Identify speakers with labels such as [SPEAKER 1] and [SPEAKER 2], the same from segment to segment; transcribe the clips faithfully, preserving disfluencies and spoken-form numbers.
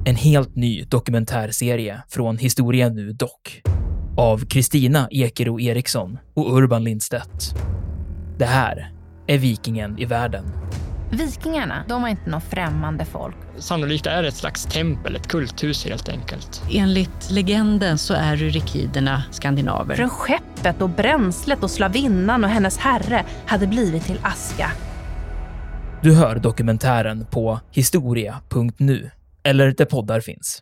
[SPEAKER 1] En helt ny dokumentärserie från Historia Nu Dock av Kristina Ekero Eriksson och Urban Lindstedt. Det här är Vikingen i världen.
[SPEAKER 2] Vikingarna, de var inte någon främmande folk.
[SPEAKER 3] Sannolikt är det ett slags tempel, ett kulthus helt enkelt.
[SPEAKER 4] Enligt legenden så är rykiderna skandinaver.
[SPEAKER 2] Från skeppet och bränslet och slavinnan och hennes herre hade blivit till aska.
[SPEAKER 1] Du hör dokumentären på historia punkt nu eller där poddar finns.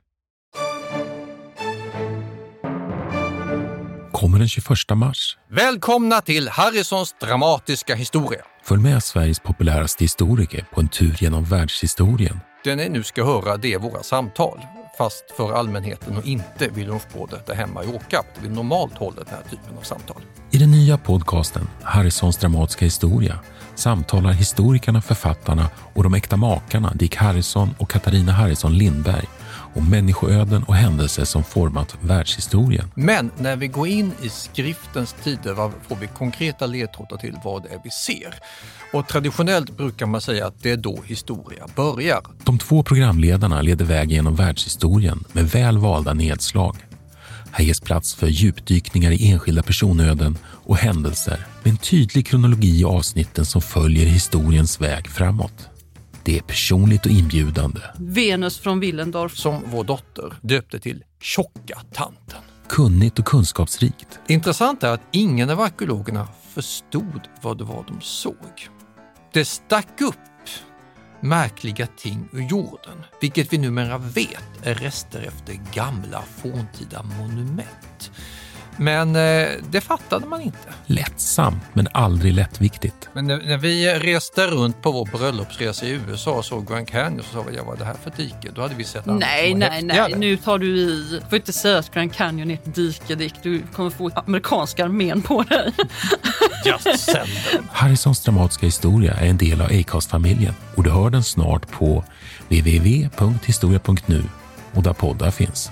[SPEAKER 5] Kommer den tjugoförsta mars.
[SPEAKER 6] Välkomna till Harrisons dramatiska historia.
[SPEAKER 5] Följ med Sveriges populäraste historiker på en tur genom världshistorien.
[SPEAKER 6] Det ni nu ska höra, det är våra samtal. Fast för allmänheten och inte vid lunchbordet där hemma i Åkarp. Vi normalt håller den här typen av samtal.
[SPEAKER 5] I den nya podcasten Harrisons dramatiska historia samtalar historikerna, författarna och de äkta makarna Dick Harrison och Katarina Harrison Lindberg om människoöden och händelser som format världshistorien.
[SPEAKER 6] Men när vi går in i skriftens tider får vi konkreta ledtrådar till vad det är vi ser. Och traditionellt brukar man säga att det är då historia börjar.
[SPEAKER 5] De två programledarna leder väg genom världshistorien med väl valda nedslag. Här ges plats för djupdykningar i enskilda personöden och händelser med en tydlig kronologi i avsnitten som följer historiens väg framåt. Det är personligt och inbjudande.
[SPEAKER 4] Venus från Willendorf.
[SPEAKER 6] Som vår dotter döpte till Tjocka tanten.
[SPEAKER 5] Kunnigt och kunskapsrikt.
[SPEAKER 6] Intressant är att ingen av arkeologerna förstod vad det var de såg. Det stack upp märkliga ting ur jorden, vilket vi numera vet är rester efter gamla forntida monument. Men eh, det fattade man inte.
[SPEAKER 5] Lättsamt men aldrig lättviktigt.
[SPEAKER 6] Men när, när vi reste runt på vår bröllopsresa i U S A och såg Grand Canyon så sa vi, ja, vad är det här för dike? Då hade vi sett annat.
[SPEAKER 4] Nej, nej, nej. Nu tar du i. Du får inte säga att Grand Canyon är ett dike, Dick. Du kommer få amerikanska armén på dig.
[SPEAKER 6] Just send them.
[SPEAKER 5] Harrisons dramatiska historia är en del av Acast-familjen och du hör den snart på w w w punkt historia punkt nu och där poddar finns.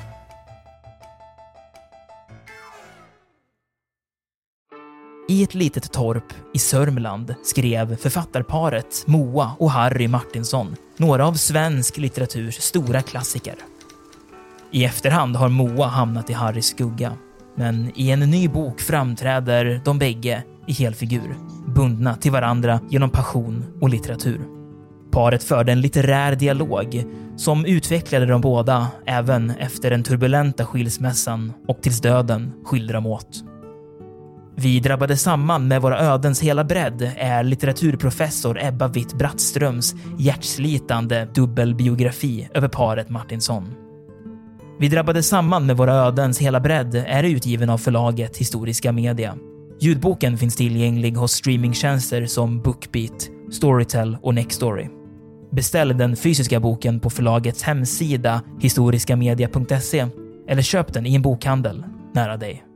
[SPEAKER 1] I ett litet torp i Sörmland skrev författarparet Moa och Harry Martinsson några av svensk litteraturs stora klassiker. I efterhand har Moa hamnat i Harrys skugga, men i en ny bok framträder de bägge i helfigur, bundna till varandra genom passion och litteratur. Paret förde en litterär dialog som utvecklade de båda även efter den turbulenta skilsmässan och tills döden skilde dem åt. Vi drabbade samman med våra ödens hela bredd är litteraturprofessor Ebba Witt-Brattströms hjärtslitande dubbelbiografi över paret Martinsson. Vi drabbade samman med våra ödens hela bredd är utgiven av förlaget Historiska Media. Ljudboken finns tillgänglig hos streamingtjänster som Bookbeat, Storytel och Nextory. Beställ den fysiska boken på förlagets hemsida historiskamedia punkt se eller köp den i en bokhandel nära dig.